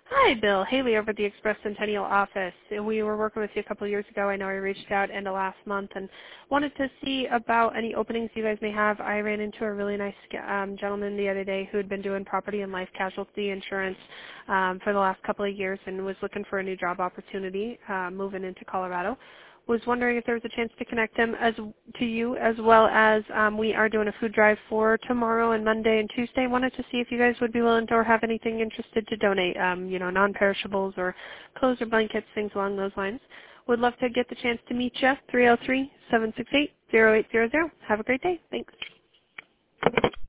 Hi, Bill. Haley over at the Express Centennial office. We were working with you a couple of years ago. I know I reached out end of last month and wanted to see about any openings you guys may have. I ran into a really nice gentleman the other day who had been doing property and life casualty insurance for the last couple of years and was looking for a new job opportunity moving into Colorado. Was wondering if there was a chance to connect him to you, as well as we are doing a food drive for tomorrow and Monday and Tuesday. Wanted to see if you guys would be willing to or have anything interested to donate, non-perishables or clothes or blankets, things along those lines. Would love to get the chance to meet you. 303-768-0800. Have a great day. Thanks.